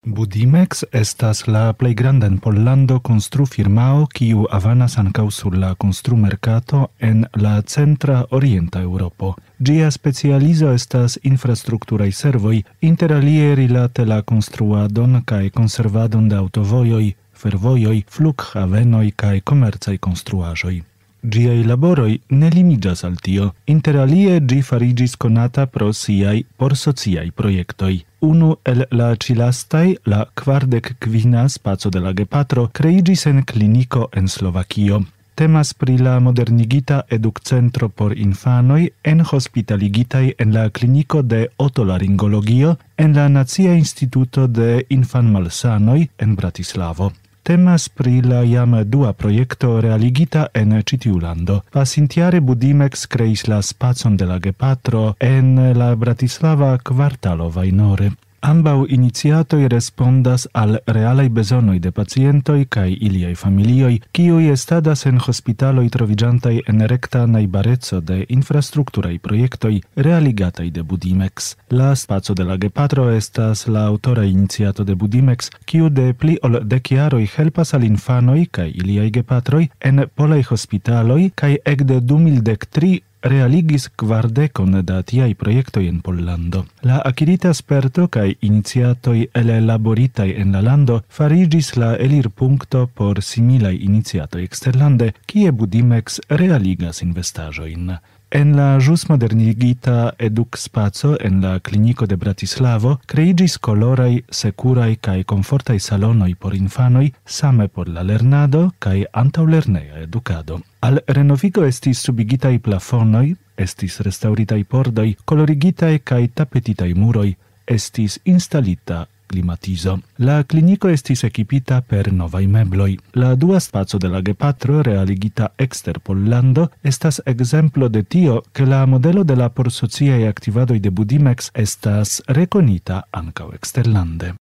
Budimex estas la plej granda en Pollando konstrufirmao kiu avanas ankaŭ sur la konstrumerkato en la centra orienta Eŭropo. Ĝia specializo estas infrastrukturaj servoj, inter alie rilate la konstruadon kaj konservadon de aŭtovojoj, fervojoj, flughavenoj kaj komercaj konstruaĵoj. Giai laboroi ne limigas al tio. Inter alie gi farigis conata pro siai por sociai proiectoi. Unu el la cilastai, la 45 spaco de la gepatro, creigis en clinico en Slovakio. Temas pri la modernigita edukcentro por infanoi en hospitaligitai en la clinico de otolaringologio en la Nacia Instituto de Infanmalsanoi en Bratislavo. Temas pri la jam dua projekto realigita en citiu lando. Pasintiare Budimex creis la spacon de la gepatro en la Bratislava kvartalo Vajnore. Ambau iniciatoi respondas al realai bezonoi de pacientoi cae iliai familioi, kiui estadas en hospitaloi trovigiantai en recta najbareco de infrastrukturai projektoi realigatai de Budimex. La spaco de la gepatro estas la autora iniciato de Budimex, kiu de pli ol 10 jaroj helpas al infanoi cae iliai gepatroi en polaj hospitaloi cae ekde 2013 realigis 40 da tiai projektoi en Pollando. La acquirita sperto cae iniciatoi elaboritai en la lando farigis la elirpunkto por similai iniciatoi exterlande, kie Budimex realigas investajoin. En la jus modernigita eduk spaco en la clinico de Bratislavo creigis colorai, securai cae confortai salonoi por infanoi, same por la lernado cae antaulernea educado. Al renovigo estis subigitai plafonoi, estis restauritai pordoi, colorigitai cae tapetitai muroi, estis installita climatizo. La clinico estis equipita per novai mebloi. La dua spaco de la gepatro realigita exter Pollando estas exemplo de tio che la modelo de la por sociae activadoi de Budimex estas reconita ancau exterlande.